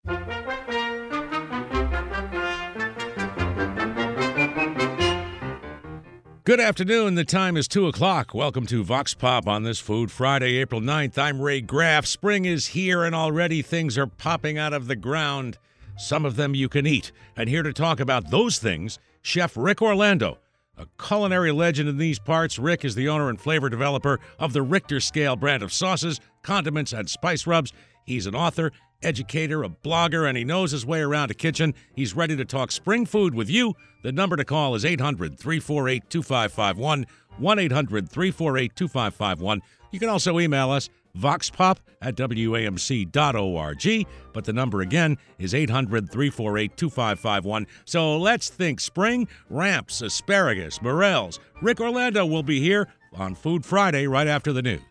Good afternoon. The time is 2 o'clock. Welcome to Vox Pop on this Food Friday, April 9th. I'm Ray Graff. Spring is here, and already things are popping out of the ground. Some of them you can eat. And here to talk about those things, Chef Rick Orlando. A culinary legend in these parts, Rick is the owner and flavor developer of the Richter Scale brand of sauces, condiments, and spice rubs. He's an author, educator, a blogger, and he knows his way around a kitchen. He's ready to talk spring food with you. The number to call is 800-348-2551, 1-800-348-2551. You can also email us, voxpop@wamc.org. But the number again is 800-348-2551. So let's think spring, ramps, asparagus, morels. Rick Orlando will be here on Food Friday right after the news.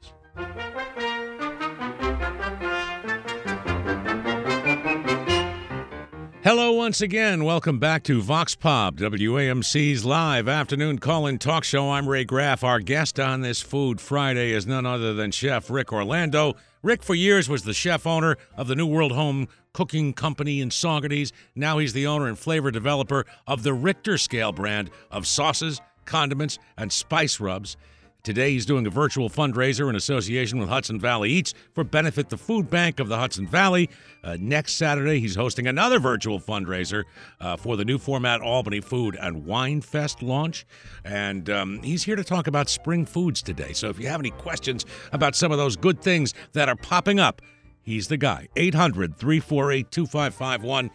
Hello once again. Welcome back to Vox Pop, WAMC's live afternoon call-in talk show. I'm Ray Graff. Our guest on this Food Friday is none other than Chef Rick Orlando. Rick, for years, was the chef-owner of the New World Home Cooking Company in Saugerties. Now he's the owner and flavor developer of the Richter Scale brand of sauces, condiments, and spice rubs. Today, he's doing a virtual fundraiser in association with Hudson Valley Eats for Benefit the Food Bank of the Hudson Valley. Next Saturday, he's hosting another virtual fundraiser for the new format Albany Food and Wine Fest launch. And he's here to talk about spring foods today. So if you have any questions about some of those good things that are popping up, he's the guy. 800-348-2551,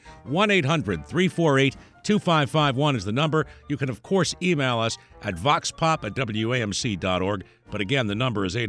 1-800-348-2551 is the number. You can, of course, email us at voxpop@wamc.org. But again, the number is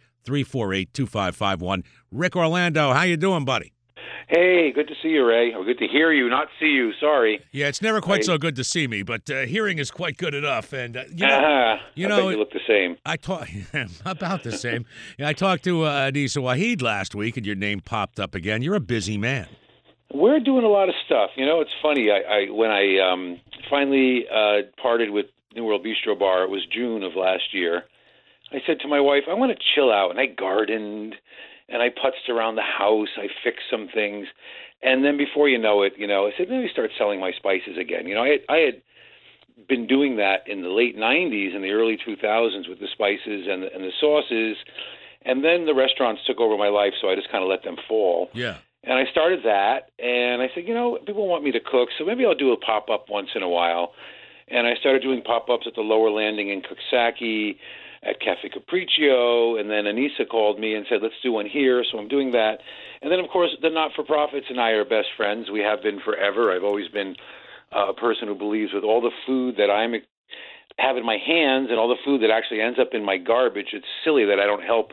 800-348-2551. Rick Orlando, how you doing, buddy? Hey, good to see you, Ray. Or good to hear you, not see you. Sorry. Yeah, it's never quite so good to see me, but hearing is quite good enough. And I bet you look the same. About the same. Yeah, I talked to Anissa Waheed last week, and your name popped up again. You're a busy man. We're doing a lot of stuff. You know, it's funny. When I finally parted with New World Bistro Bar, it was June of last year. I said to my wife, I want to chill out, and I gardened. And I putzed around the house. I fixed some things. And then before you know it, I said, maybe start selling my spices again. I had been doing that in the late 90s and the early 2000s with the spices and the sauces. And then the restaurants took over my life, so I just kind of let them fall. Yeah. And I started that. And I said, people want me to cook, so maybe I'll do a pop-up once in a while. And I started doing pop-ups at the Lower Landing in Coxsackie, at Cafe Capriccio, and then Anissa called me and said, let's do one here, so I'm doing that. And then, of course, the not-for-profits and I are best friends. We have been forever. I've always been a person who believes with all the food that I have in my hands and all the food that actually ends up in my garbage, it's silly that I don't help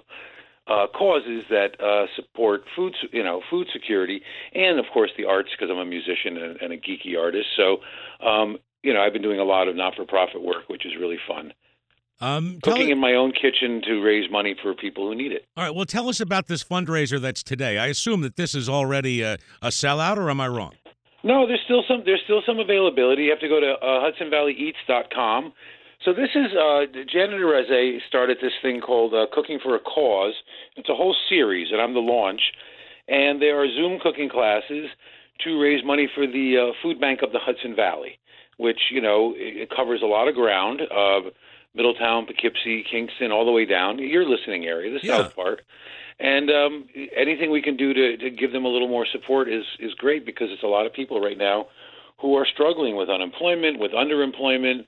causes that support food security, and, of course, the arts, because I'm a musician and a geeky artist. So, I've been doing a lot of not-for-profit work, which is really fun. Cooking in my own kitchen to raise money for people who need it. All right. Well, tell us about this fundraiser that's today. I assume that this is already a sellout, or am I wrong? No, there's still some availability. You have to go to HudsonValleyEats.com. So this is Janet Areze started this thing called Cooking for a Cause. It's a whole series, and I'm the launch. And there are Zoom cooking classes to raise money for the food bank of the Hudson Valley, which it covers a lot of ground. Middletown, Poughkeepsie, Kingston, all the way down, your listening area, the south part. And anything we can do to give them a little more support is great, because it's a lot of people right now who are struggling with unemployment, with underemployment.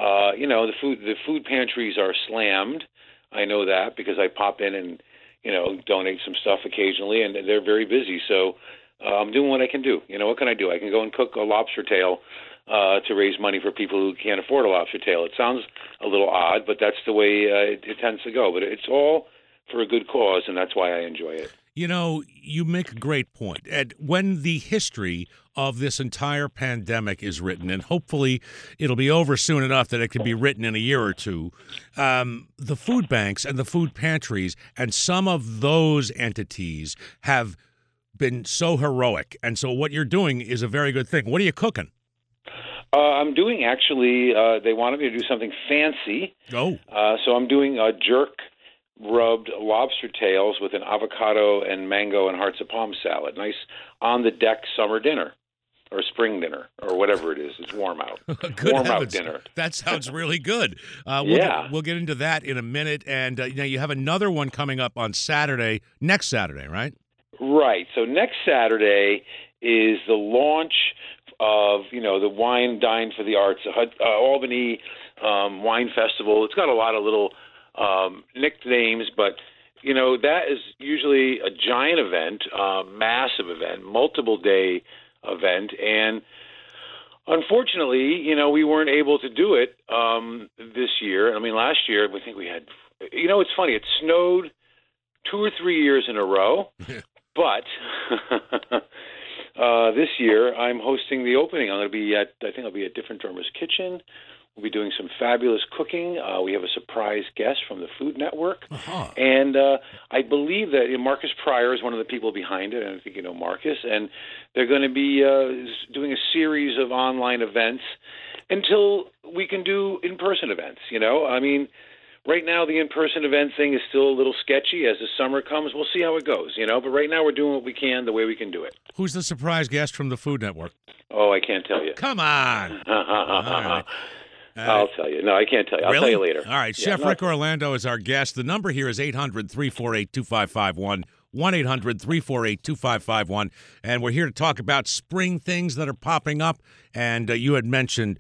The food pantries are slammed. I know that because I pop in and, donate some stuff occasionally, and they're very busy. So I'm doing what I can do. What can I do? I can go and cook a lobster tail to raise money for people who can't afford a lobster tail. It sounds a little odd, but that's the way it tends to go. But it's all for a good cause, and that's why I enjoy it. You make a great point. And when the history of this entire pandemic is written, and hopefully it'll be over soon enough that it can be written in a year or two, the food banks and the food pantries and some of those entities have been so heroic. And so what you're doing is a very good thing. What are you cooking? I'm doing, actually, they wanted me to do something fancy. Oh. So I'm doing jerk rubbed lobster tails with an avocado and mango and hearts of palm salad. Nice on-the-deck summer dinner or spring dinner or whatever it is. It's warm out. Good warm heavens. out dinner. That sounds really good. We'll get into that in a minute. And now you have another one coming up on Saturday, next Saturday, right? Right. So next Saturday is the launch of, the Wine Dine for the Arts, Albany Wine Festival. It's got a lot of little nicknames, but, that is usually a giant event, massive event, multiple-day event. And unfortunately, we weren't able to do it this year. I mean, last year, I think we had, it's funny. It snowed 2 or 3 years in a row, but this year I'm hosting the opening. I think I'll be at Different Drummers Kitchen. We'll be doing some fabulous cooking. We have a surprise guest from the Food Network. Uh-huh. And I believe that Marcus Pryor is one of the people behind it, and I think you know Marcus. And they're going to be doing a series of online events until we can do in-person events, I mean, right now the in-person event thing is still a little sketchy. As the summer comes, we'll see how it goes, But right now we're doing what we can the way we can do it. Who's the surprise guest from the Food Network? Oh, I can't tell you. Come on. All right. I'll tell you. No, I can't tell you. I'll tell you later. All right. Chef Rick Orlando is our guest. The number here is 800-348-2551, 1-800-348-2551. And we're here to talk about spring things that are popping up. And you had mentioned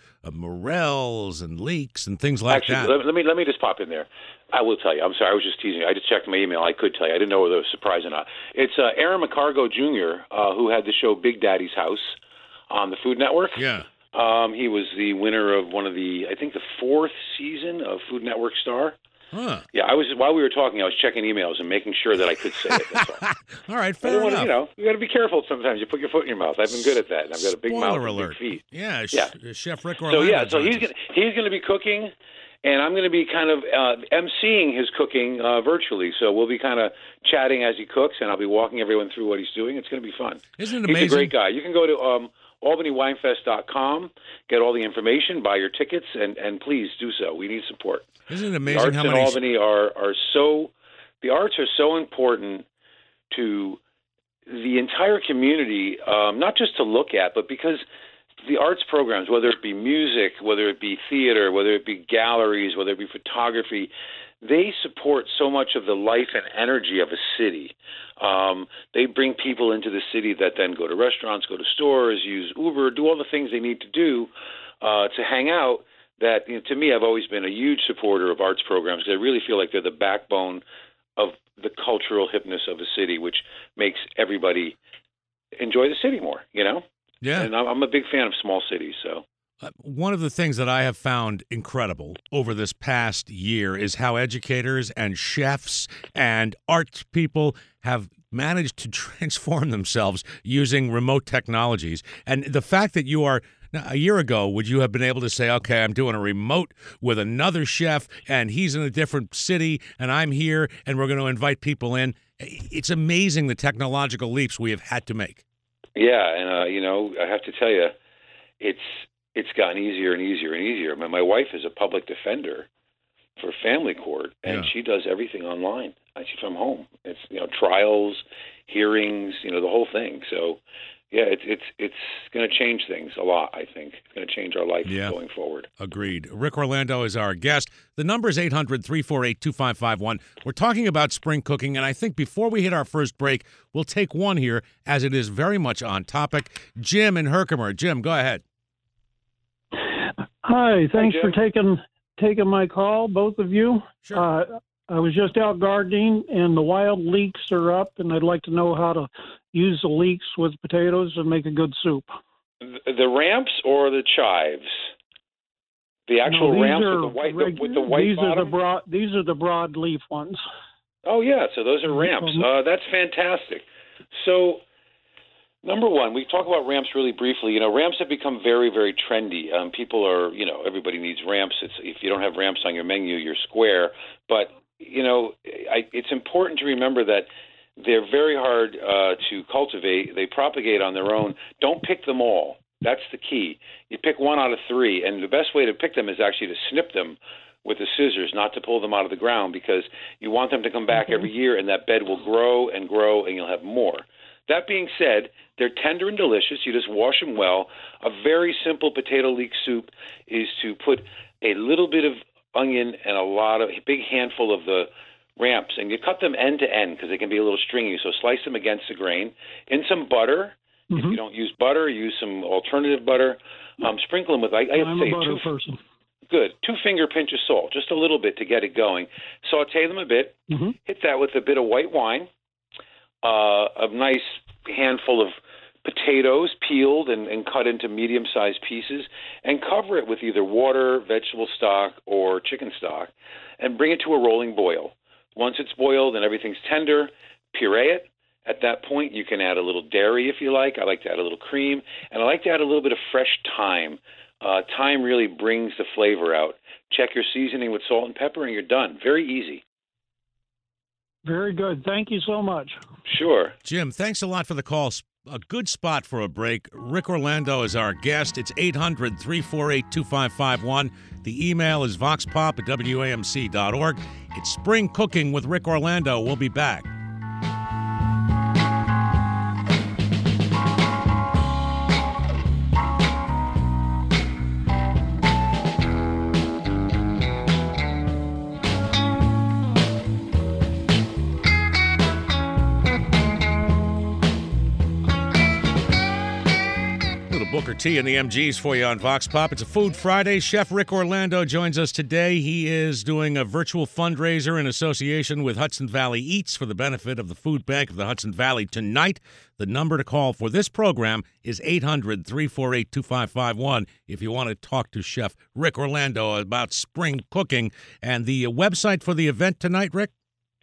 morels and leeks and things like that. Let me just pop in there. I will tell you. I'm sorry. I was just teasing you. I just checked my email. I could tell you. I didn't know whether it was a surprise or not. It's Aaron McCargo Jr., who had the show Big Daddy's House on the Food Network. Yeah. He was the winner of one of the 4th season of Food Network Star. Huh. Yeah, while we were talking, I was checking emails and making sure that I could say it. That's all. All right, fair enough. You got to be careful sometimes. You put your foot in your mouth. I've been good at that. And I've got a big mouth and big feet. Yeah, Chef Rick Orlando. So he's going to be cooking, and I'm going to be kind of emceeing his cooking virtually. So we'll be kind of chatting as he cooks, and I'll be walking everyone through what he's doing. It's going to be fun. Isn't it amazing? He's a great guy. You can go to AlbanyWinefest.com, get all the information, buy your tickets, and please do so. We need support. Isn't it amazing how many... The arts in Albany are so... The arts are so important to the entire community, not just to look at, but because the arts programs, whether it be music, whether it be theater, whether it be galleries, whether it be photography, they support so much of the life and energy of a city. They bring people into the city that then go to restaurants, go to stores, use Uber, do all the things they need to do to hang out. That, to me, I've always been a huge supporter of arts programs because I really feel like they're the backbone of the cultural hipness of a city, which makes everybody enjoy the city more, Yeah. And I'm a big fan of small cities, so. One of the things that I have found incredible over this past year is how educators and chefs and arts people have managed to transform themselves using remote technologies. And the fact that you are, now, a year ago, would you have been able to say, okay, I'm doing a remote with another chef and he's in a different city and I'm here and we're going to invite people in? It's amazing the technological leaps we have had to make. Yeah, and, I have to tell you, it's gotten easier and easier and easier. My wife is a public defender for family court, and she does everything online. She's from home. It's trials, hearings, the whole thing. So, yeah, it's going to change things a lot. I think it's going to change our life going forward. Agreed. Rick Orlando is our guest. The number is 800-348-2551. We're talking about spring cooking, and I think before we hit our first break, we'll take one here as it is very much on topic. Jim in Herkimer. Jim, go ahead. Hi, thanks for taking my call, both of you. Sure. I was just out gardening, and the wild leeks are up, and I'd like to know how to use the leeks with potatoes and make a good soup. The ramps or the chives? The actual ramps with the white bottom? These are the broadleaf ones. Oh, yeah, so those are ramps. That's fantastic. So, number one, we talk about ramps really briefly. Ramps have become very, very trendy. People are, everybody needs ramps. If you don't have ramps on your menu, you're square. But, it's important to remember that they're very hard to cultivate. They propagate on their own. Don't pick them all. That's the key. You pick one out of three, and the best way to pick them is actually to snip them with the scissors, not to pull them out of the ground, because you want them to come back every year, and that bed will grow, and you'll have more. That being said, they're tender and delicious. You just wash them well. A very simple potato leek soup is to put a little bit of onion and a big handful of the ramps, and you cut them end to end because they can be a little stringy. So slice them against the grain in some butter. If you don't use butter, use some alternative butter. Sprinkle them with, I have to say, I'm a butter person. Good. 2-finger pinch of salt, just a little bit to get it going. Saute them a bit. Hit that with a bit of white wine, a nice handful of potatoes peeled and cut into medium-sized pieces, and cover it with either water, vegetable stock, or chicken stock, and bring it to a rolling boil. Once it's boiled and everything's tender, puree it. At that point, you can add a little dairy if you like. I like to add a little cream, and I like to add a little bit of fresh thyme. Thyme really brings the flavor out. Check your seasoning with salt and pepper, and you're done. Very easy. Very good. Thank you so much. Sure. Jim, thanks a lot for the call. A good spot for a break. Rick Orlando is our guest. It's 800-348-2551. The email is voxpop@wamc.org. It's Spring Cooking with Rick Orlando. We'll be back. Booker T and the MGs for you on Vox Pop. It's a Food Friday. Chef Rick Orlando joins us today. He is doing a virtual fundraiser in association with Hudson Valley Eats for the benefit of the Food Bank of the Hudson Valley tonight. The number to call for this program is 800-348-2551 if you want to talk to Chef Rick Orlando about spring cooking. And the website for the event tonight, Rick?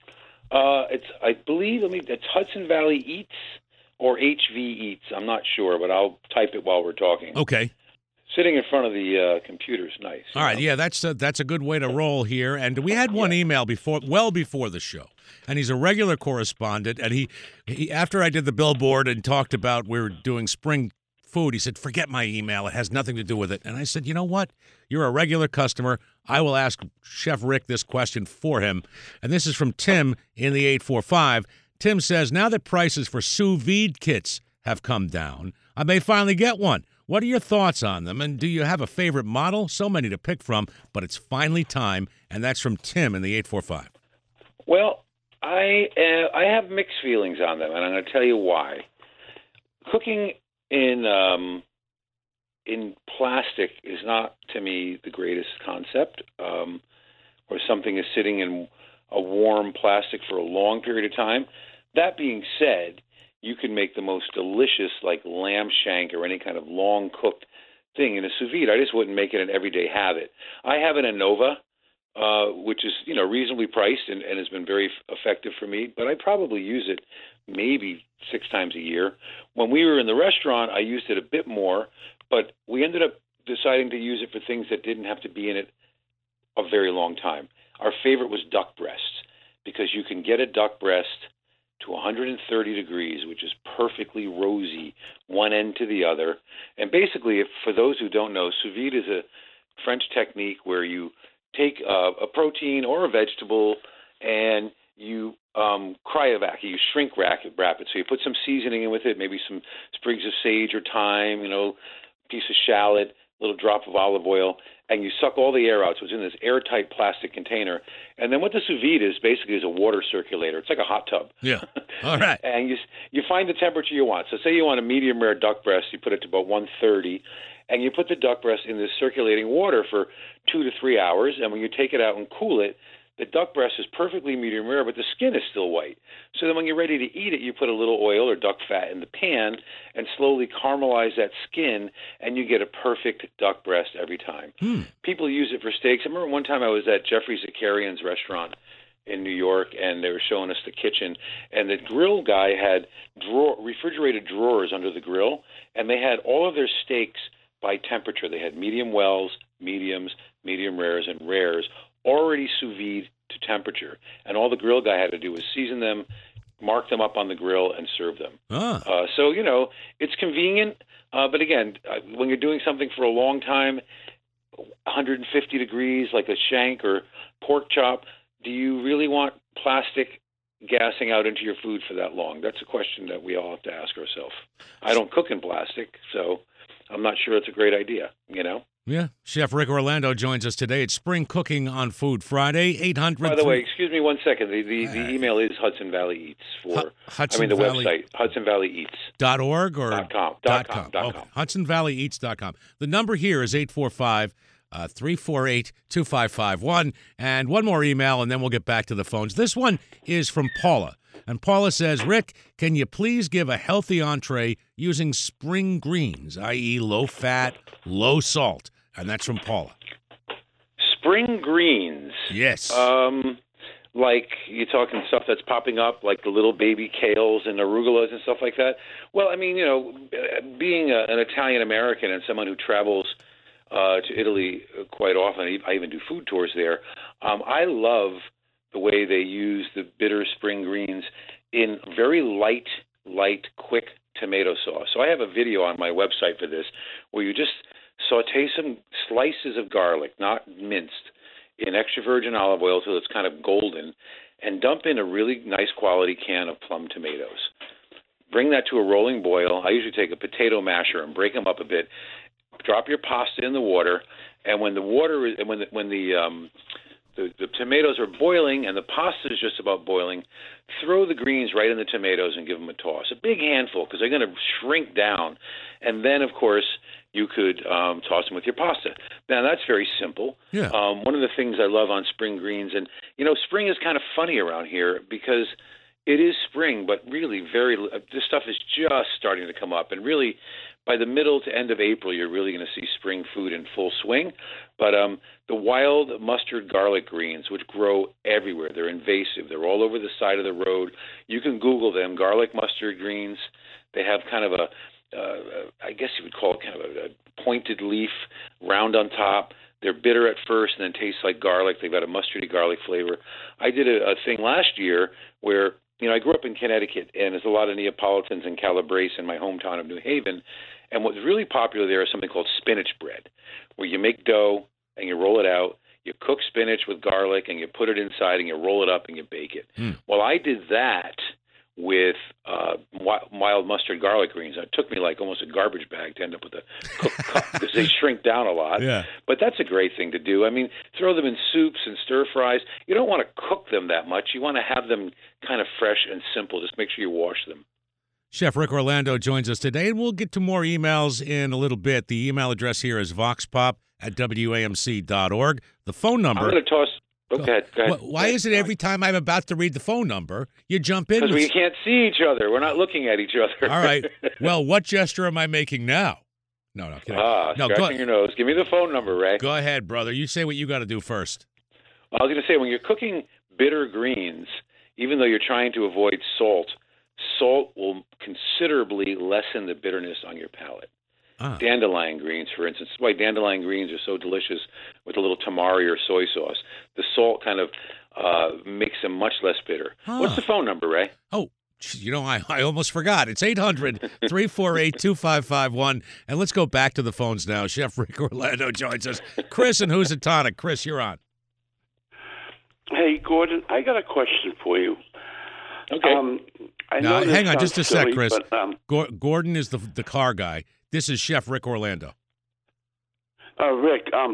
It's Hudson Valley Eats. Or HV Eats. I'm not sure, but I'll type it while we're talking. Okay. Sitting in front of the computer is nice. All right, yeah, that's a good way to roll here. And we had one email before the show, and he's a regular correspondent. And he after I did the billboard and talked about we were doing spring food, he said, "Forget my email; it has nothing to do with it." And I said, "You know what? You're a regular customer. I will ask Chef Rick this question for him." And this is from Tim in the 845. Tim says, now that prices for sous vide kits have come down, I may finally get one. What are your thoughts on them? And do you have a favorite model? So many to pick from, but it's finally time. And that's from Tim in the 845. Well, I have mixed feelings on them, and I'm going to tell you why. Cooking in plastic is not, to me, the greatest concept, where something is sitting in a warm plastic for a long period of time. That being said, you can make the most delicious, like lamb shank or any kind of long cooked thing in a sous vide. I just wouldn't make it an everyday habit. I have an Innova, which is reasonably priced and has been very effective for me. But I probably use it maybe 6 times a year. When we were in the restaurant, I used it a bit more, but we ended up deciding to use it for things that didn't have to be in it a very long time. Our favorite was duck breasts, because you can get a duck breast to 130 degrees, which is perfectly rosy, one end to the other. And basically, for those who don't know, sous vide is a French technique where you take a protein or a vegetable and you cryovac it, you shrink wrap it. So you put some seasoning in with it, maybe some sprigs of sage or thyme, piece of shallot, little drop of olive oil, and you suck all the air out. So it's in this airtight plastic container. And then what the sous vide is basically is a water circulator. It's like a hot tub. Yeah. All right. And you find the temperature you want. So say you want a medium rare duck breast, you put it to about 130, and you put the duck breast in this circulating water for 2 to 3 hours. And when you take it out and cool it, the duck breast is perfectly medium rare, but the skin is still white. So then when you're ready to eat it, you put a little oil or duck fat in the pan and slowly caramelize that skin, and you get a perfect duck breast every time. People use it for steaks. I remember one time I was at Jeffrey Zakarian's restaurant in New York, and they were showing us the kitchen, and the grill guy had refrigerated drawers under the grill, and they had all of their steaks by temperature. They had medium wells, mediums, medium rares, and rares, already sous vide to temperature. And all the grill guy had to do was season them, mark them up on the grill, and serve them. So, it's convenient. But again, when you're doing something for a long time, 150 degrees like a shank or pork chop, do you really want plastic gassing out into your food for that long? That's a question that we all have to ask ourselves. I don't cook in plastic, so I'm not sure it's a great idea, Yeah. Chef Rick Orlando joins us today. It's Spring Cooking on Food Friday, 800. By the way, excuse me 1 second. The email is Hudson Valley Eats the website, HudsonValleyEats.org or .com. Okay. HudsonValleyEats.com. The number here is 845-348-2551. And one more email, and then we'll get back to the phones. This one is from Paula. And Paula says, Rick, can you please give a healthy entree using spring greens, i.e. low fat, low salt? And that's from Paula. Spring greens. Yes. Like you're talking stuff that's popping up, like the little baby kales and arugulas and stuff like that. Well, I mean, being an Italian American and someone who travels to Italy quite often, I even do food tours there. I love the way they use the bitter spring greens in very light, quick tomato sauce. So I have a video on my website for this where you just saute some slices of garlic, not minced, in extra virgin olive oil till it's kind of golden, and dump in a really nice quality can of plum tomatoes. Bring that to a rolling boil. I usually take a potato masher and break them up a bit. Drop your pasta in the water, and when the water is, when the tomatoes are boiling and the pasta is just about boiling, throw the greens right in the tomatoes and give them a toss. A big handful because they're going to shrink down. And then, of course, you could toss them with your pasta. Now, that's very simple. Yeah. One of the things I love on spring greens, and, spring is kind of funny around here because it is spring, but really this stuff is just starting to come up. And really, by the middle to end of April, you're really going to see spring food in full swing. But the wild mustard garlic greens, which grow everywhere, they're invasive. They're all over the side of the road. You can Google them, garlic mustard greens. They have kind of I guess you would call it kind of a pointed leaf, round on top. They're bitter at first and then taste like garlic. They've got a mustardy garlic flavor. I did a thing last year where, I grew up in Connecticut, and there's a lot of Neapolitans and Calabrese in my hometown of New Haven. And what's really popular there is something called spinach bread, where you make dough and you roll it out. You cook spinach with garlic and you put it inside and you roll it up and you bake it. Well, I did that with wild mustard garlic greens. It took me like almost a garbage bag to end up with a cooked cup because they shrink down a lot. Yeah. But that's a great thing to do. I mean, throw them in soups and stir fries. You don't want to cook them that much. You want to have them kind of fresh and simple. Just make sure you wash them. Chef Rick Orlando joins us today, and we'll get to more emails in a little bit. The email address here is voxpop@wamc.org. The phone number. I'm going to toss. Go ahead. Why is it every time I'm about to read the phone number, you jump in? Because we can't see each other. We're not looking at each other. All right. Well, what gesture am I making now? No, kidding. Scratching your nose. Give me the phone number, Ray. Go ahead, brother. You say what you got to do first. I was going to say, when you're cooking bitter greens, even though you're trying to avoid salt will considerably lessen the bitterness on your palate. Dandelion greens, for instance. That's why dandelion greens are so delicious with a little tamari or soy sauce. The salt kind of makes them much less bitter. What's the phone number, Ray? Oh, I almost forgot. It's 800-348-2551. And let's go back to the phones now. Chef Rick Orlando joins us. Chris and Housatonic. Chris, you're on. Hey, Gordon, I got a question for you. Okay. Now, hang on just a sec, Chris. But, Gordon is the car guy. This is Chef Rick Orlando. Rick, I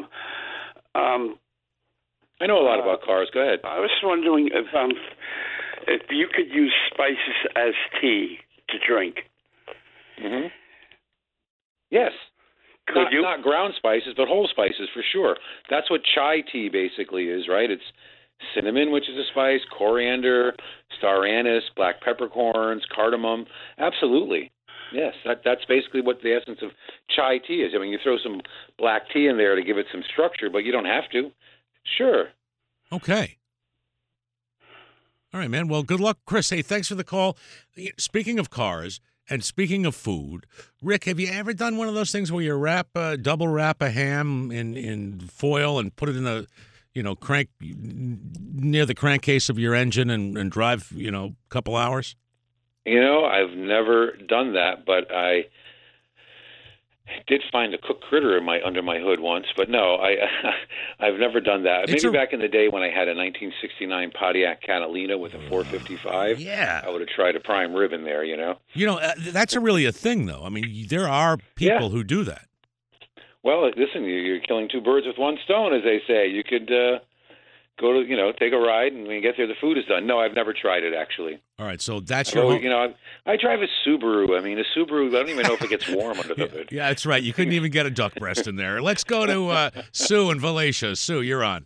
know a lot about cars. Go ahead. I was wondering if you could use spices as tea to drink. Mm-hmm. Yes. Not ground spices, but whole spices for sure. That's what chai tea basically is, right? It's cinnamon, which is a spice, coriander, star anise, black peppercorns, cardamom. Absolutely. Yes, that's basically what the essence of chai tea is. I mean, you throw some black tea in there to give it some structure, but you don't have to. Sure. Okay. All right, man. Well, good luck, Chris. Hey, thanks for the call. Speaking of cars and speaking of food, Rick, have you ever done one of those things where you double wrap a ham in foil and put it in the crank near the crankcase of your engine and drive, a couple hours? I've never done that, but did find a cooked critter under my hood once, but no, I've never done that. Maybe back in the day when I had a 1969 Pontiac Catalina with a 455, I would have tried a prime rib in there. That's really a thing, though. I mean, there are people who do that. Well, listen, you're killing two birds with one stone, as they say. You could go to, take a ride, and when you get there, the food is done. No, I've never tried it, actually. All right, so that's your... I drive a Subaru. I mean, a Subaru, I don't even know if it gets warm under the hood. Yeah, that's right. You couldn't even get a duck breast in there. Let's go to Sue in Valatia. Sue, you're on.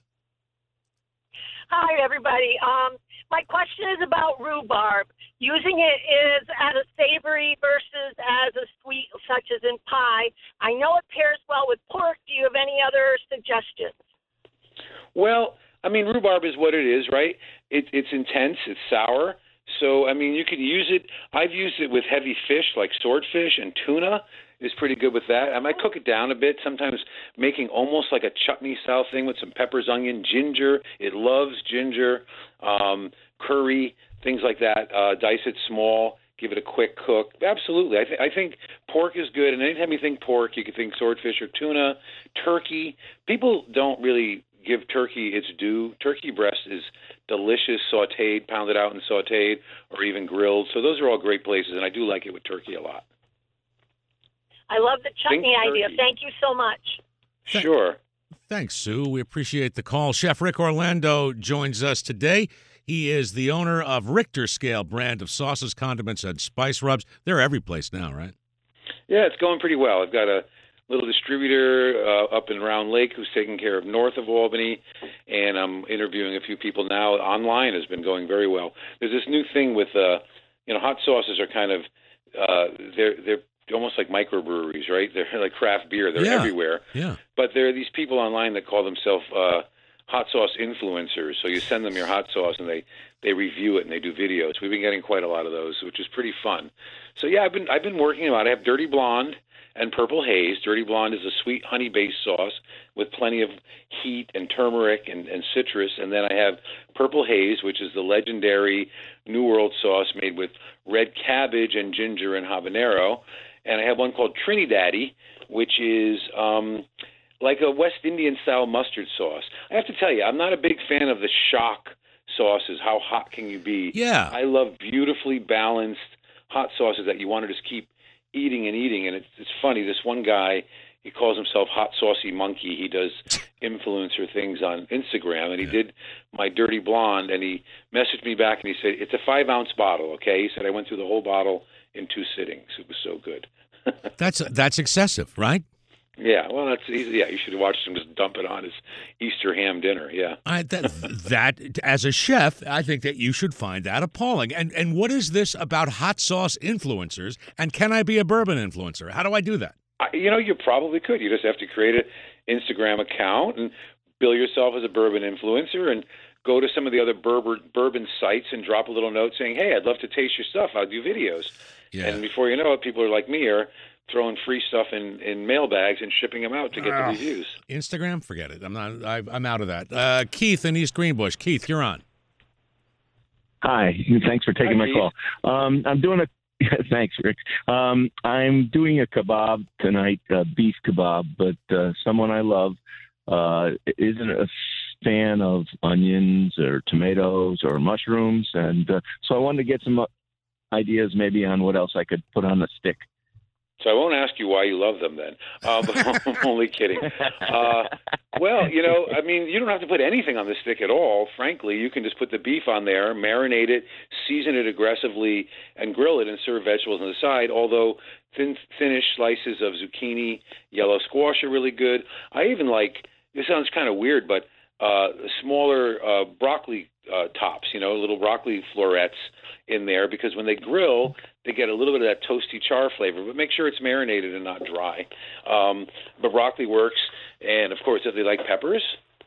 Hi, everybody. My question is about rhubarb. Using it is as a savory versus as a sweet, such as in pie. I know it pairs well with pork. Do you have any other suggestions? Well, I mean, rhubarb is what it is, right? It's intense. It's sour. So, I mean, you can use it. I've used it with heavy fish like swordfish, and tuna is pretty good with that. I might cook it down a bit, sometimes making almost like a chutney-style thing with some peppers, onion, ginger. It loves ginger, curry, things like that. Dice it small, give it a quick cook. Absolutely. I think pork is good, and anytime you think pork, you can think swordfish or tuna. Turkey. People don't really give turkey its due. Turkey breast is delicious, sautéed, pounded out and sautéed, or even grilled. So those are all great places, and I do like it with turkey a lot. I love the chutney idea. Thank you so much. Sure. Thanks, Sue. We appreciate the call. Chef Rick Orlando joins us today. He is the owner of Richter Scale brand of sauces, condiments, and spice rubs. They're every place now, right? Yeah, it's going pretty well. I've got a little distributor up in Round Lake who's taking care of north of Albany, and I'm interviewing a few people now. Online has been going very well. There's this new thing with, hot sauces are kind of, they're almost like microbreweries, right? They're like craft beer. They're everywhere. Yeah. But there are these people online that call themselves hot sauce influencers. So you send them your hot sauce, and they review it and they do videos. We've been getting quite a lot of those, which is pretty fun. So yeah, I've been working on it. I have Dirty Blonde and Purple Haze. Dirty Blonde is a sweet honey-based sauce with plenty of heat and turmeric and citrus. And then I have Purple Haze, which is the legendary New World sauce made with red cabbage and ginger and habanero. And I have one called Trinidaddy, which is like a West Indian-style mustard sauce. I have to tell you, I'm not a big fan of the shock sauces. How hot can you be? Yeah. I love beautifully balanced hot sauces that you want to just keep eating and eating. And it's funny, this one guy, he calls himself Hot Saucy Monkey. He does influencer things on Instagram, and he did my Dirty Blonde, and he messaged me back, and he said, it's a 5-ounce bottle, okay? He said, I went through the whole bottle in 2 sittings. It was so good. That's excessive, right? Yeah, well, that's easy. Yeah, you should have watched him just dump it on his Easter ham dinner. Yeah, that as a chef, I think that you should find that appalling. And what is this about hot sauce influencers? And can I be a bourbon influencer? How do I do that? You probably could. You just have to create an Instagram account and bill yourself as a bourbon influencer, and go to some of the other bourbon sites and drop a little note saying, "Hey, I'd love to taste your stuff. I'll do videos." Yeah. And before you know it, people are like me are throwing free stuff in mail bags and shipping them out to get the reviews. Instagram, forget it. I'm out of that. Keith in East Greenbush. Keith, you're on. Hi. Thanks for taking my call. I'm doing thanks, Rick. I'm doing a kebab tonight, beef kebab, but someone I love isn't a fan of onions or tomatoes or mushrooms, and so I wanted to get some ideas maybe on what else I could put on the stick. So I won't ask you why you love them then. But I'm only kidding. Well, you don't have to put anything on the stick at all. Frankly, you can just put the beef on there, marinate it, season it aggressively, and grill it and serve vegetables on the side, although thinnish slices of zucchini, yellow squash are really good. I even like, this sounds kind of weird, but smaller broccoli tops, little broccoli florets in there, because when they grill, they get a little bit of that toasty char flavor, but make sure it's marinated and not dry. But broccoli works, and of course, if they like peppers.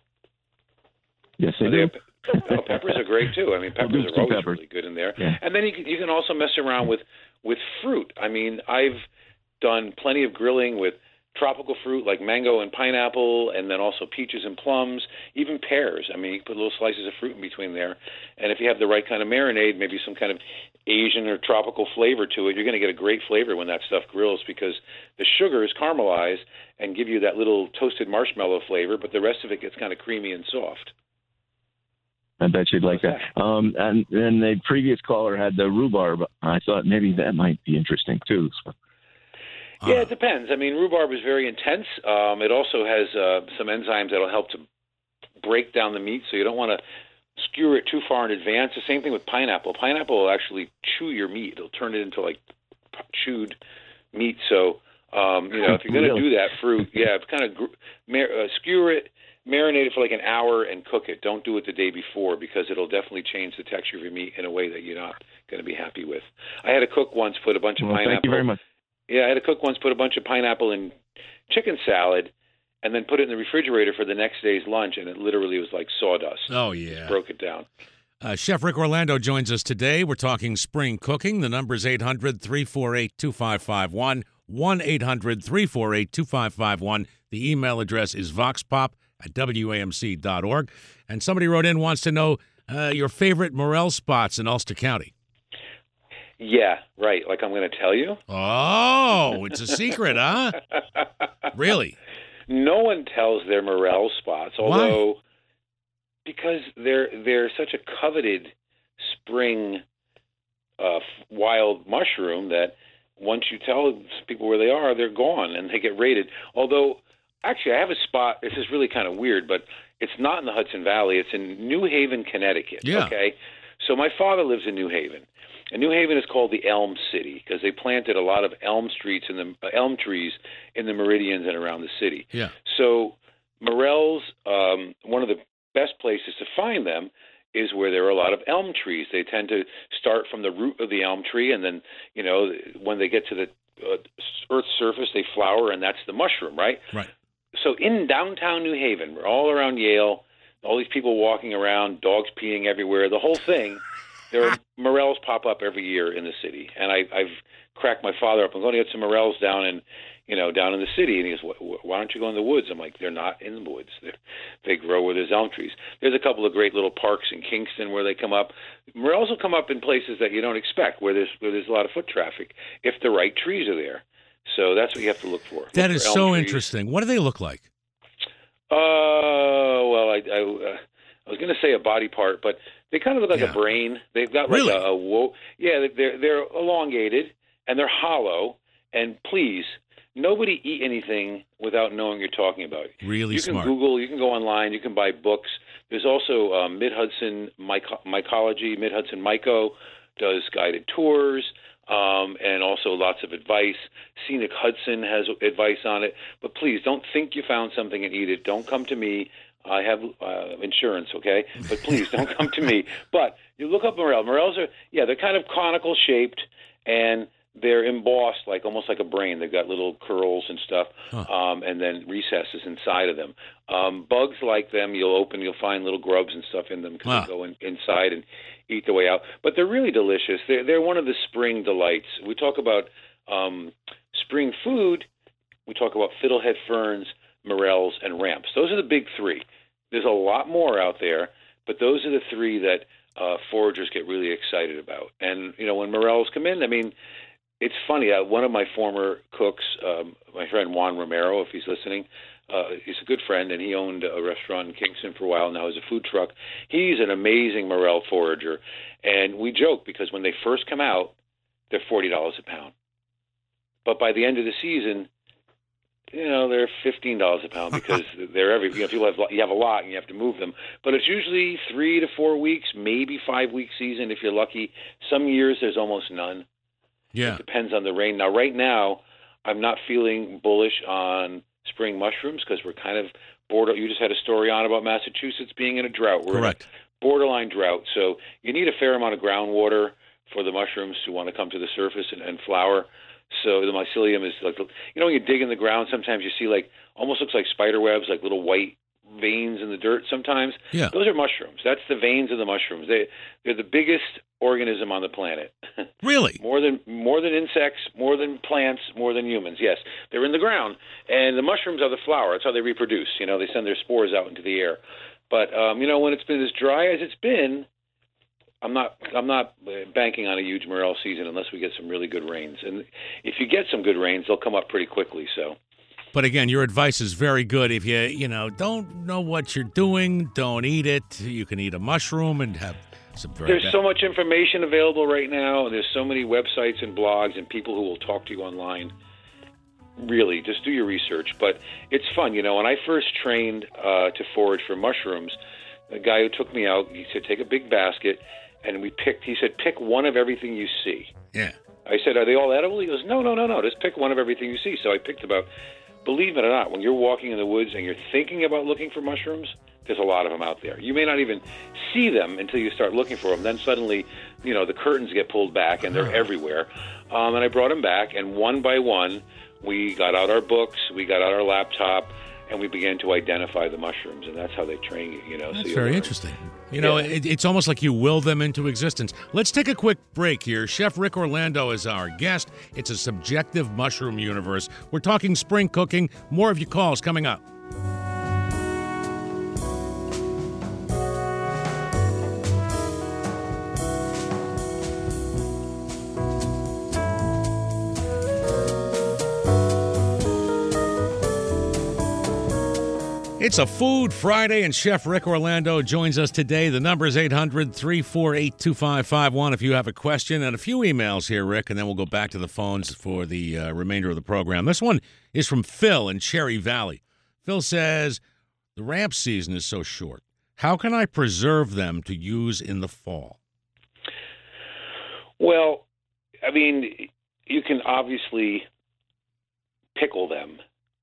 Yes, they do. Peppers are great too. I mean, peppers are always really good in there. Yeah. And then you can also mess around with fruit. I mean, I've done plenty of grilling with tropical fruit like mango and pineapple, and then also peaches and plums, even pears. I mean, you put little slices of fruit in between there. And if you have the right kind of marinade, maybe some kind of Asian or tropical flavor to it. You're going to get a great flavor when that stuff grills because the sugars caramelize and give you that little toasted marshmallow flavor, but the rest of it gets kind of creamy and soft. I bet you'd like that. And then the previous caller had the rhubarb. I thought maybe that might be interesting too. So. Yeah, it depends. I mean, rhubarb is very intense. It also has some enzymes that'll help to break down the meat, so you don't want to skewer it too far in advance. The same thing with pineapple. Pineapple will actually chew your meat. It'll turn it into like chewed meat. So, if you're going to do that fruit, kind of skewer it, marinate it for like an hour, and cook it. Don't do it the day before because it'll definitely change the texture of your meat in a way that you're not going to be happy with. I had a cook once put a bunch of pineapple. Thank you very much. Yeah, I had a cook once put a bunch of pineapple in chicken salad and then put it in the refrigerator for the next day's lunch, and it literally was like sawdust. Oh, yeah. It broke it down. Chef Rick Orlando joins us today. We're talking spring cooking. The number is 800-348-2551, 1-800-348-2551. The email address is voxpop@wamc.org. And somebody wrote in, wants to know your favorite morel spots in Ulster County. Yeah, right. Like I'm going to tell you? Oh, it's a secret, huh? Really? No one tells their morel spots, although Why? Because they're such a coveted spring wild mushroom that once you tell people where they are, they're gone and they get raided. Although, actually, I have a spot. This is really kind of weird, but it's not in the Hudson Valley. It's in New Haven, Connecticut. Yeah. Okay. So my father lives in New Haven. And New Haven is called the Elm City because they planted a lot of elm trees in the meridians and around the city. Yeah. So morels, one of the best places to find them is where there are a lot of elm trees. They tend to start from the root of the elm tree, and then when they get to the Earth's surface, they flower, and that's the mushroom, right? Right. So in downtown New Haven, we're all around Yale, all these people walking around, dogs peeing everywhere, the whole thing. There are morels pop up every year in the city, and I've cracked my father up. I'm going to get some morels down in the city, and he goes, "Why don't you go in the woods?" I'm like, "They're not in the woods. They grow where there's elm trees." There's a couple of great little parks in Kingston where they come up. Morels will come up in places that you don't expect, where there's a lot of foot traffic, if the right trees are there. So that's what you have to look for. That is so interesting. What do they look like? Well, I was going to say a body part, but they kind of look like a brain. They've got like they're elongated and they're hollow. And please, nobody eat anything without knowing what you're talking about. Really smart. You can Google, you can go online, you can buy books. There's also Mid-Hudson Mycology. Mid-Hudson Myco does guided tours. And also lots of advice. Scenic Hudson has advice on it. But please, don't think you found something and eat it. Don't come to me. I have insurance, okay? But please, don't come to me. But you look up morel. Morels are, they're kind of conical shaped, and they're embossed almost like a brain. They've got little curls and stuff, and then recesses inside of them. Bugs like them. You'll find little grubs and stuff in them because they go inside and eat their way out. But they're really delicious. They're one of the spring delights. We talk about spring food. We talk about fiddlehead ferns, morels, and ramps. Those are the big three. There's a lot more out there, but those are the three that foragers get really excited about. And, when morels come in, I mean, it's funny. One of my former cooks, my friend Juan Romero, if he's listening, he's a good friend, and he owned a restaurant in Kingston for a while. Now he's a food truck. He's an amazing morel forager. And we joke because when they first come out, they're $40 a pound. But by the end of the season, they're $15 a pound because they're you have a lot and you have to move them. But it's usually 3 to 4 weeks, maybe 5 week season if you're lucky. Some years there's almost none. Yeah. It depends on the rain. Now, right now, I'm not feeling bullish on spring mushrooms because we're kind of you just had a story on about Massachusetts being in a drought. We're Correct. in a borderline drought. So you need a fair amount of groundwater for the mushrooms to want to come to the surface and flower. So the mycelium is like, when you dig in the ground, sometimes you see almost looks like spider webs, like little white veins in the dirt sometimes. Yeah. Those are mushrooms. That's the veins of the mushrooms. They're the biggest organism on the planet. Really? More than insects, more than plants, more than humans. Yes, they're in the ground, and the mushrooms are the flower. That's how they reproduce. They send their spores out into the air. But when it's been as dry as it's been, I'm not banking on a huge morel season unless we get some really good rains. And if you get some good rains, they'll come up pretty quickly. So. But again, your advice is very good. If you don't know what you're doing, don't eat it. You can eat a mushroom and have some very There's so much information available right now, and there's so many websites and blogs and people who will talk to you online. Really, just do your research. But it's fun. When I first trained to forage for mushrooms, the guy who took me out, he said, take a big basket, and he said, pick one of everything you see. Yeah. I said, are they all edible? He goes, no, just pick one of everything you see. So I picked about, believe it or not, when you're walking in the woods and you're thinking about looking for mushrooms, there's a lot of them out there. You may not even see them until you start looking for them. Then suddenly, the curtains get pulled back and they're everywhere. And I brought them back, and one by one, we got out our books, we got out our laptop, and we began to identify the mushrooms, and that's how they train you. That's so very interesting. It's almost like you will them into existence. Let's take a quick break here. Chef Rick Orlando is our guest. It's a subjective mushroom universe. We're talking spring cooking. More of your calls coming up. It's a Food Friday, and Chef Rick Orlando joins us today. The number is 800-348-2551 if you have a question, and a few emails here, Rick, and then we'll go back to the phones for the remainder of the program. This one is from Phil in Cherry Valley. Phil says, the ramp season is so short. How can I preserve them to use in the fall? Well, I mean, you can obviously pickle them.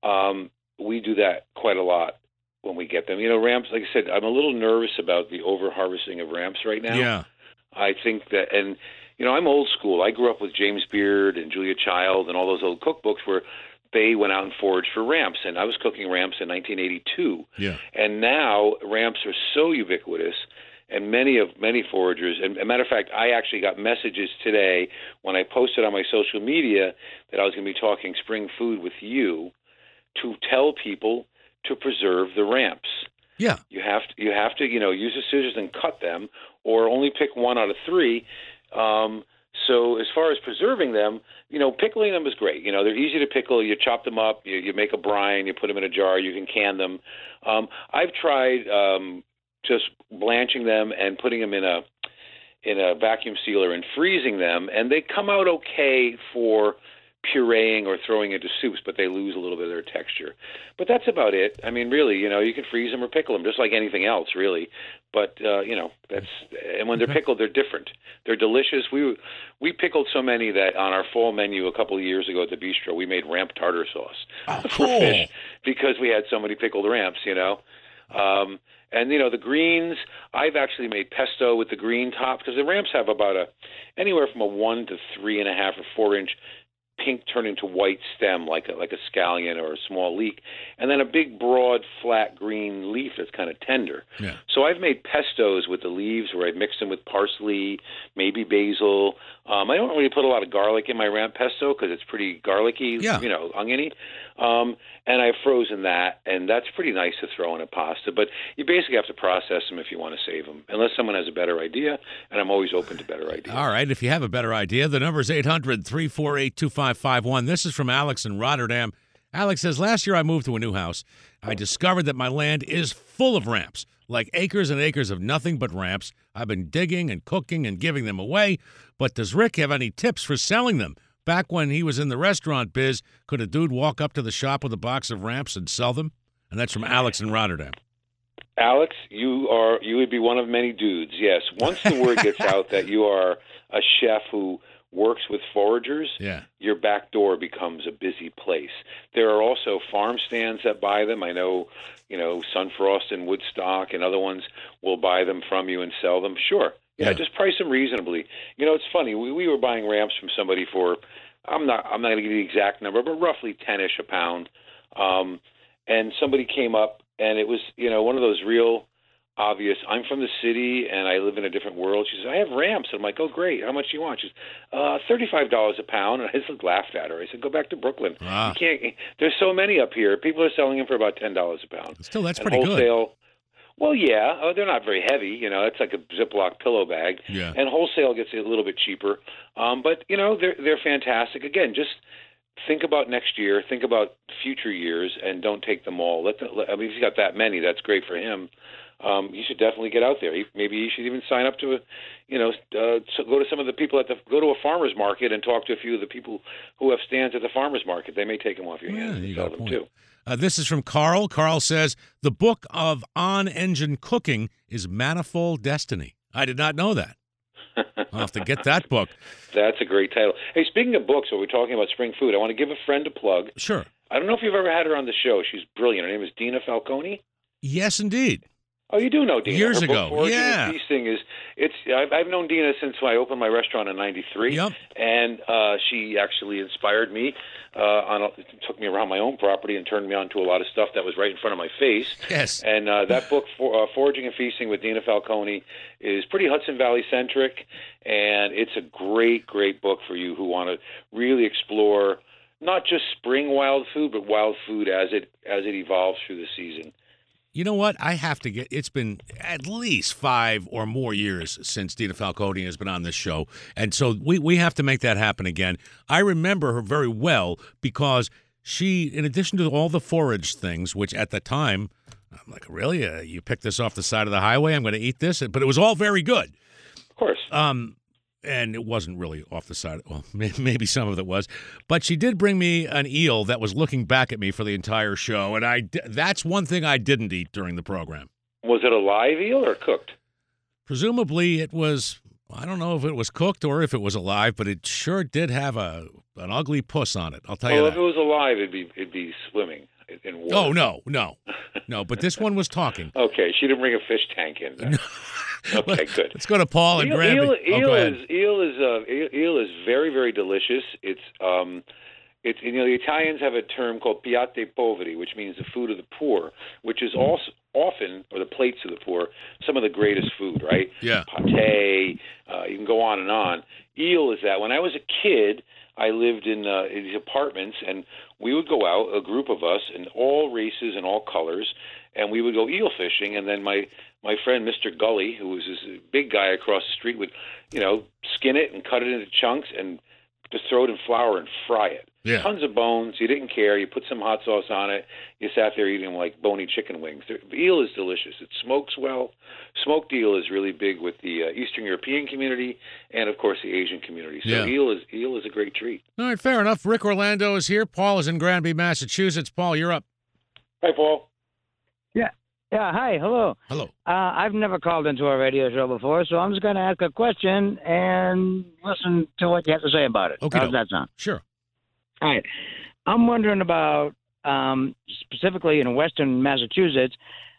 We do that quite a lot when we get them. Ramps, like I said, I'm a little nervous about the over-harvesting of ramps right now. Yeah. I think that, and, I'm old school. I grew up with James Beard and Julia Child and all those old cookbooks where they went out and foraged for ramps, and I was cooking ramps in 1982. Yeah. And now ramps are so ubiquitous, and many foragers, and as a matter of fact, I actually got messages today when I posted on my social media that I was going to be talking spring food with you to tell people to preserve the ramps. Yeah. You have to use the scissors and cut them, or only pick one out of three. So as far as preserving them, pickling them is great. They're easy to pickle. You chop them up, you make a brine, you put them in a jar, you can can them. I've tried just blanching them and putting them in a vacuum sealer and freezing them, and they come out okay for pureeing or throwing into soups, but they lose a little bit of their texture. But that's about it. I mean, really, you can freeze them or pickle them just like anything else, really. But and when they're pickled, they're different. They're delicious. We pickled so many that on our fall menu a couple of years ago at the bistro, we made ramp tartar sauce for fish because we had so many pickled ramps. And the greens, I've actually made pesto with the green top because the ramps have about anywhere from a 1 to 3.5 or 4 inch pink turn into white stem like a scallion or a small leek, and then a big broad flat green leaf that's kind of tender. Yeah. So I've made pestos with the leaves where I mix them with parsley, maybe basil. I don't really put a lot of garlic in my ramp pesto because it's pretty garlicky, oniony. And I've frozen that, and that's pretty nice to throw in a pasta. But you basically have to process them if you want to save them, unless someone has a better idea, and I'm always open to better ideas. All right, if you have a better idea, the number is 800-348-2551. This is from Alex in Rotterdam. Alex says, last year I moved to a new house. I discovered that my land is full of ramps, like acres and acres of nothing but ramps. I've been digging and cooking and giving them away, but does Rick have any tips for selling them? Back when he was in the restaurant biz, could a dude walk up to the shop with a box of ramps and sell them? And that's from Alex in Rotterdam. Alex, you would be one of many dudes, yes. Once the word gets out that you are a chef who works with foragers, your back door becomes a busy place. There are also farm stands that buy them. I know, Sunfrost and Woodstock and other ones will buy them from you and sell them. Sure. Yeah, just price them reasonably. It's funny. We were buying ramps from somebody for, I'm not going to give you the exact number, but roughly 10-ish a pound. And somebody came up, and it was, one of those real obvious, I'm from the city, and I live in a different world. She says, I have ramps. And I'm like, oh, great. How much do you want? She says, $35 a pound. And I just laughed at her. I said, go back to Brooklyn. Wow. You can't. There's so many up here. People are selling them for about $10 a pound. Still, that's pretty good. Well, yeah, they're not very heavy. It's like a Ziploc pillow bag. Yeah. And wholesale gets a little bit cheaper. But they're fantastic. Again, just think about next year, think about future years, and don't take them all. If he's got that many, that's great for him. You should definitely get out there. Maybe you should even sign up to go to some of the people go to a farmer's market and talk to a few of the people who have stands at the farmer's market. They may take them off your hands and sell them too. This is from Carl. Carl says, the book of on-engine cooking is Manifold Destiny. I did not know that. I'll have to get that book. That's a great title. Hey, speaking of books, we're talking about spring food. I want to give a friend a plug. Sure. I don't know if you've ever had her on the show. She's brilliant. Her name is Dina Falcone. Yes, indeed. Oh, you do know Dina. Years Her ago, book, Foraging yeah. and Feasting I've known Dina since I opened my restaurant in '93. Yep. And she actually inspired me. Took me around my own property and turned me on to a lot of stuff that was right in front of my face. Yes. And that book, Foraging and Feasting with Dina Falcone, is pretty Hudson Valley centric, and it's a great, great book for you who want to really explore not just spring wild food, but wild food as it evolves through the season. You know what? I have to it's been at least 5 or more years since Dina Falcone has been on this show. And so we have to make that happen again. I remember her very well because she, in addition to all the forage things, which at the time, I'm like, really? You picked this off the side of the highway? I'm going to eat this? But it was all very good. Of course. And it wasn't really off the side. Well, maybe some of it was. But she did bring me an eel that was looking back at me for the entire show. And that's one thing I didn't eat during the program. Was it a live eel or cooked? Presumably it was, I don't know if it was cooked or if it was alive, but it sure did have an ugly puss on it. I'll tell you that. Well, if it was alive, it'd be swimming in water. Oh, no. But this one was talking. Okay, she didn't bring a fish tank in there. Okay, good. Let's go to Paul and grab it. Eel is very, very delicious. It's the Italians have a term called piatti poveri, which means the food of the poor, which is also often, or the plates of the poor, some of the greatest food, right? Yeah. Pate, you can go on and on. Eel is that. When I was a kid, I lived in these apartments, and we would go out, a group of us, in all races and all colors, and we would go eel fishing. And then my friend Mr. Gully, who was this big guy across the street, would skin it and cut it into chunks and just throw it in flour and fry it. Yeah. Tons of bones. You didn't care. You put some hot sauce on it. You sat there eating like bony chicken wings. The eel is delicious. It smokes well. Smoked eel is really big with the Eastern European community and, of course, the Asian community. So eel is a great treat. All right, fair enough. Rick Orlando is here. Paul is in Granby, Massachusetts. Paul, you're up. Hi, Paul. Yeah, hi, hello. Hello. I've never called into a radio show before, so I'm just going to ask a question and listen to what you have to say about it. Okay. How does that sound? Sure. All right. I'm wondering about, specifically in western Massachusetts,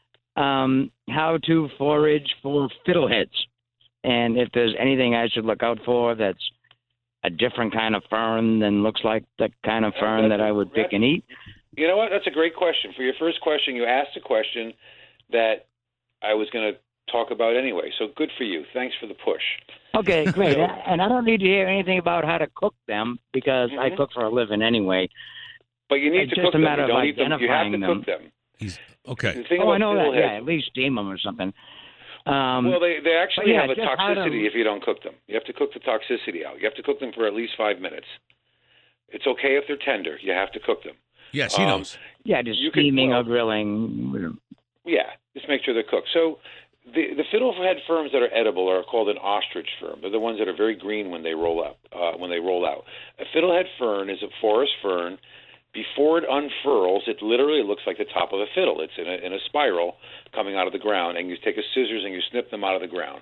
how to forage for fiddleheads, and if there's anything I should look out for that's a different kind of fern than looks like the kind of fern that I would pick and eat. You know what? That's a great question. For your first question, you asked a question that I was going to talk about anyway. So good for you. Thanks for the push. Okay, great. And I don't need to hear anything about how to cook them because I cook for a living anyway. But you need It's to just cook a them. matter You of don't eat them. You have to identifying cook them. Okay. The thing Oh, about I know that. fiddleheads- Yeah, at least steam them or something. Well, they actually have a just how to- toxicity if you don't cook them. You have to cook the toxicity out. You have to cook them for at least 5 minutes. It's okay if they're tender. You have to cook them. Yes, he knows. Yeah, just You could- steaming well- or grilling. Yeah, just make sure they're cooked. So the fiddlehead firms that are edible are called an ostrich fern. They're the ones that are very green when they roll up. When they roll out, a fiddlehead fern is a forest fern. Before it unfurls, it literally looks like the top of a fiddle. It's in a spiral coming out of the ground, and you take a scissors and you snip them out of the ground.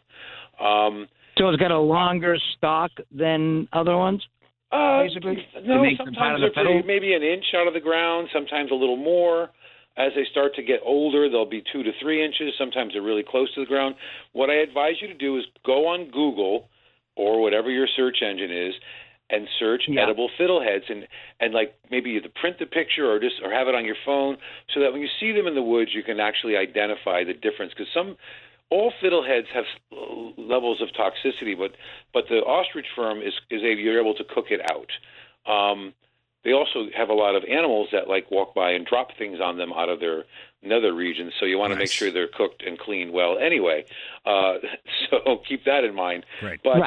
So it's got a longer stalk than other ones? Basically, no, to make them part sometimes of they're the fiddle? maybe an inch out of the ground, sometimes a little more. As they start to get older, they'll be 2 to 3 inches. Sometimes they're really close to the ground. What I advise you to do is go on Google or whatever your search engine is and search edible fiddleheads and like maybe either print the picture or have it on your phone so that when you see them in the woods, you can actually identify the difference. Because all fiddleheads have levels of toxicity, but the ostrich fern you're able to cook it out. they also have a lot of animals that like walk by and drop things on them out of their nether regions. So you want to make sure they're cooked and cleaned well. Anyway, so keep that in mind. Right. But,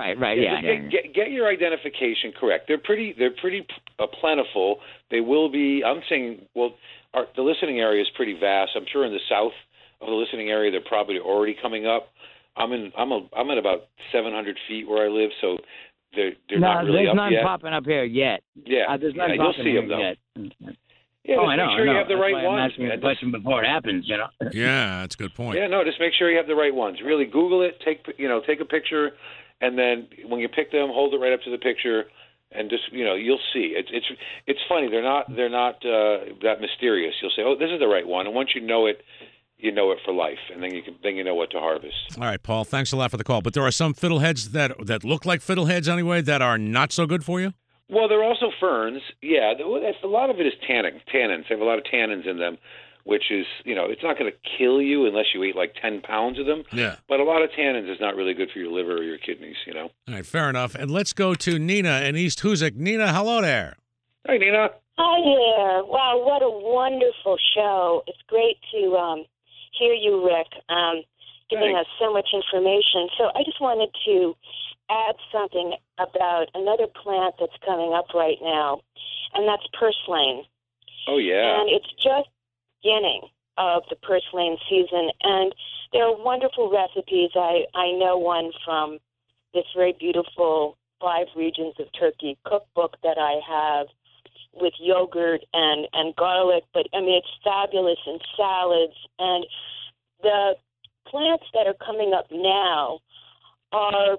Get your identification correct. They're pretty plentiful. They will be. I'm saying, well, the listening area is pretty vast. I'm sure in the south of the listening area they're probably already coming up. I'm at about 700 feet where I live, so they're not really up yet. There's none popping up here yet. Yeah, there's none you'll see them though. Yet. Yeah, I know. Make sure you have the That's right why ones. I'm asking the question before it happens. Yeah, that's a good point. Yeah, no, just make sure you have the right ones. Really Google it, take a picture, and then when you pick them, hold it right up to the picture, and just you'll see. It's funny. They're not that mysterious. You'll say, oh, this is the right one, and once you know it for life, and then you know what to harvest. All right, Paul. Thanks a lot for the call. But there are some fiddleheads that look like fiddleheads anyway that are not so good for you. Well, there are also ferns. Yeah, a lot of it is tannins. They have a lot of tannins in them, which is, it's not going to kill you unless you eat like 10 pounds of them. Yeah. But a lot of tannins is not really good for your liver or your kidneys, All right, fair enough. And let's go to Nina in East Hoosick. Nina, hello there. Hi, Nina. Hi there. Wow, what a wonderful show. It's great to hear you, Rick, giving us so much information. So I just wanted to add something about another plant that's coming up right now, and that's purslane. Oh, yeah. And it's just beginning of the purslane season, and there are wonderful recipes. I know one from this very beautiful 5 Regions of Turkey cookbook that I have with yogurt and garlic, but I mean, it's fabulous in salads. And the plants that are coming up now are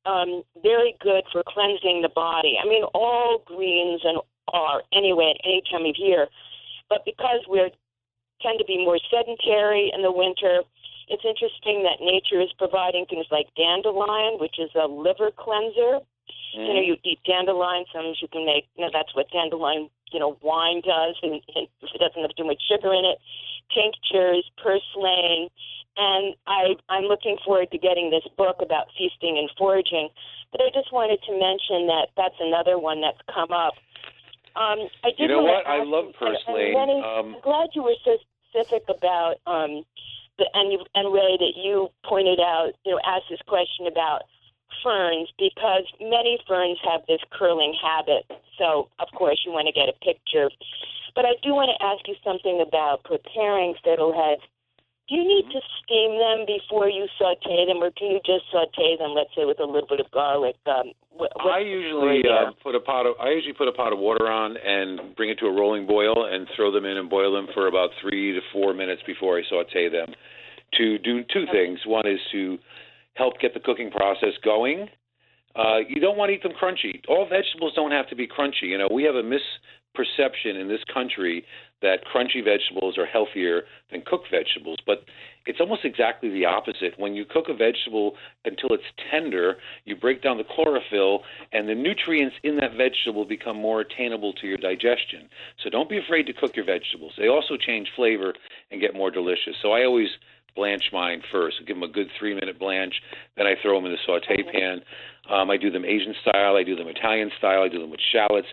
very good for cleansing the body. I mean, all greens are anyway at any time of year, but because we tend to be more sedentary in the winter, it's interesting that nature is providing things like dandelion, which is a liver cleanser. Mm. You eat dandelion, sometimes you can make, that's what dandelion, wine does, and it doesn't have too much sugar in it. Tinctures, purslane, and I'm looking forward to getting this book about feasting and foraging. But I just wanted to mention that that's another one that's come up. I love purslane. I'm glad you were so specific about and Ray, that you pointed out, asked this question about ferns, because many ferns have this curling habit. So, of course, you want to get a picture. But I do want to ask you something about preparing fiddleheads. Do you need to steam them before you saute them, or can you just saute them, let's say, with a little bit of garlic? I usually put a pot of water on and bring it to a rolling boil and throw them in and boil them for about 3 to 4 minutes before I saute them, to do 2 things. One is to help get the cooking process going. You don't want to eat them crunchy. All vegetables don't have to be crunchy. We have a misperception in this country that crunchy vegetables are healthier than cooked vegetables, but it's almost exactly the opposite. When you cook a vegetable until it's tender, you break down the chlorophyll, and the nutrients in that vegetable become more attainable to your digestion. So don't be afraid to cook your vegetables. They also change flavor and get more delicious. So I always blanch mine first. I give them a good 3-minute blanch, then I throw them in the saute pan. I do them Asian style, I do them Italian style, I do them with shallots.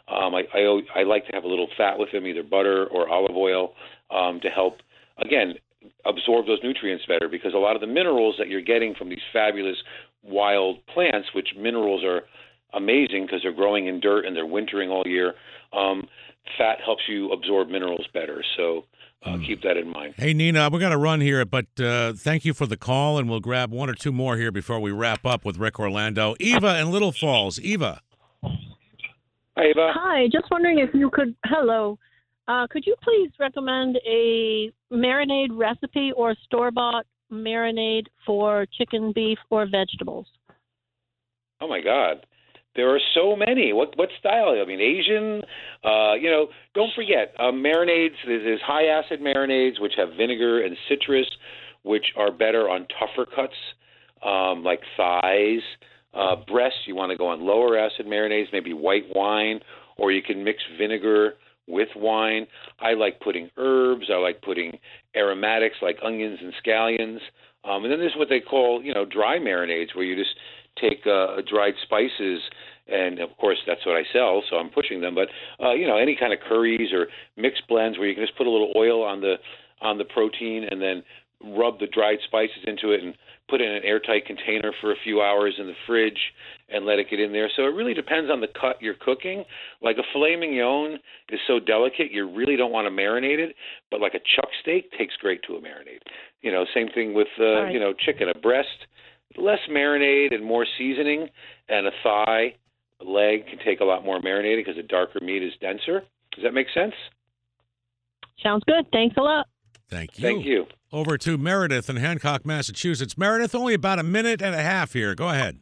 I like to have a little fat with them, either butter or olive oil, to help, again, absorb those nutrients better, because a lot of the minerals that you're getting from these fabulous wild plants, which minerals are amazing because they're growing in dirt and they're wintering all year, fat helps you absorb minerals better. So keep that in mind. Hey, Nina, we got to run here, but thank you for the call, and we'll grab 1 or 2 more here before we wrap up with Rick Orlando. Eva in Little Falls. Eva. Hi, Eva. Hi, just wondering if you could, could you please recommend a marinade recipe or store-bought marinade for chicken, beef, or vegetables? Oh, my God. There are so many. What style? I mean, Asian, don't forget, marinades, there's high-acid marinades, which have vinegar and citrus, which are better on tougher cuts, like thighs. Breasts, you want to go on lower-acid marinades, maybe white wine, or you can mix vinegar with wine. I like putting herbs. I like putting aromatics like onions and scallions. And then there's what they call, dry marinades, where you just take dried spices And, of course, that's what I sell, so I'm pushing them. But, any kind of curries or mixed blends where you can just put a little oil on the protein and then rub the dried spices into it and put it in an airtight container for a few hours in the fridge and let it get in there. So it really depends on the cut you're cooking. Like a filet mignon is so delicate, you really don't want to marinate it. But like a chuck steak takes great to a marinade. Same thing with, chicken. A breast, less marinade and more seasoning, and a thigh, a leg can take a lot more marinating because the darker meat is denser. Does that make sense? Sounds good. Thanks a lot. Thank you. Thank you. Over to Meredith in Hancock, Massachusetts. Meredith, only about a minute and a half here. Go ahead.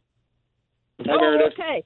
Hi, Meredith. Okay.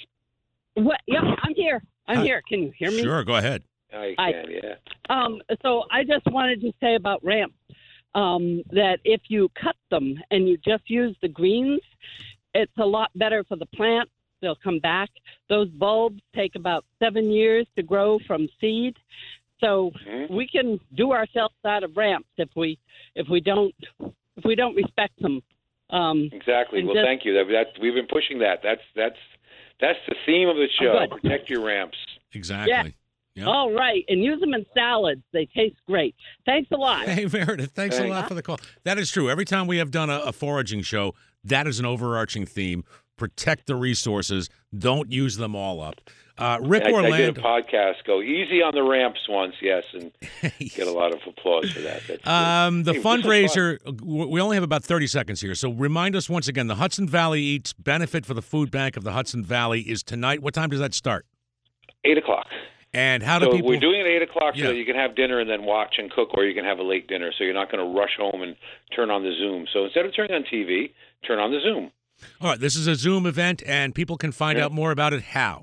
Yep, I'm here. I'm here. Can you hear me? Sure, go ahead. I can, yeah. So I just wanted to say about ramps that if you cut them and you just use the greens, it's a lot better for the plant. They'll come back. Those bulbs take about 7 years to grow from seed. So we can do ourselves out of ramps if we don't respect them. Exactly. Well, thank you. We've been pushing that. That's the theme of the show. Protect your ramps. Exactly. Yeah. Yep. All right, and use them in salads. They taste great. Thanks a lot. Hey, Meredith, thanks a lot for the call. That is true. Every time we have done a foraging show, that is an overarching theme. Protect the resources. Don't use them all up. Rick Orlando. I did a podcast, Go Easy on the Ramps once, yes, and get a lot of applause for that. The fundraiser, we only have about 30 seconds here, so remind us once again, the Hudson Valley Eats benefit for the food bank of the Hudson Valley is tonight. What time does that start? 8 o'clock. And how do people... We're doing it at 8 o'clock so that you can have dinner and then watch and cook, or you can have a late dinner, so you're not going to rush home and turn on the Zoom. So instead of turning on TV, turn on the Zoom. All right, this is a Zoom event, and people can find out more about it how?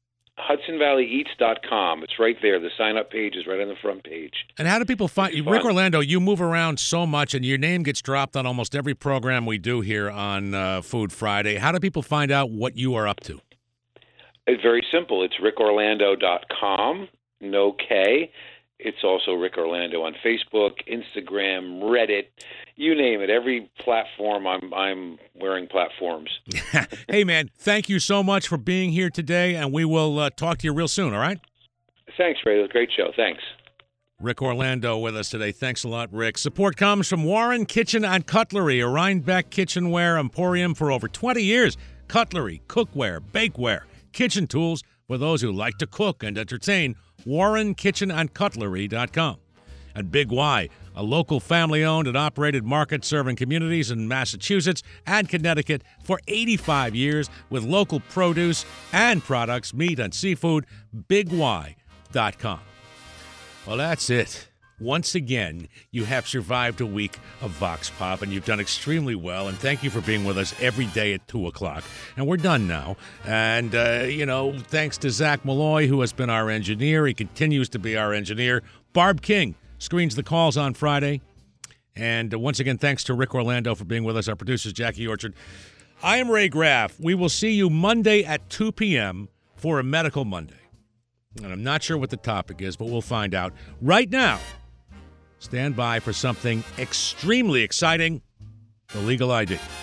HudsonValleyEats.com. It's right there. The sign-up page is right on the front page. And how do people find you? Rick Orlando, you move around so much, and your name gets dropped on almost every program we do here on Food Friday. How do people find out what you are up to? It's very simple. It's rickorlando.com, no K. It's also Rick Orlando on Facebook, Instagram, Reddit, you name it. Every platform, I'm wearing platforms. Hey, man, thank you so much for being here today, and we will talk to you real soon, all right? Thanks, Ray. It was a great show. Thanks. Rick Orlando with us today. Thanks a lot, Rick. Support comes from Warren Kitchen and Cutlery, a Rhinebeck kitchenware emporium for over 20 years. Cutlery, cookware, bakeware, kitchen tools for those who like to cook and entertain. WarrenKitchenandCutlery.com. And Big Y, a local family-owned and operated market serving communities in Massachusetts and Connecticut for 85 years with local produce and products, meat and seafood. BigY.com. Well, that's it. Once again, you have survived a week of Vox Pop, and you've done extremely well, and thank you for being with us every day at 2 o'clock. And we're done now. And, thanks to Zach Malloy, who has been our engineer. He continues to be our engineer. Barb King screens the calls on Friday. And once again, thanks to Rick Orlando for being with us, our producers, Jackie Orchard. I am Ray Graff. We will see you Monday at 2 p.m. for a Medical Monday. And I'm not sure what the topic is, but we'll find out. Right now, stand by for something extremely exciting, the Legal ID.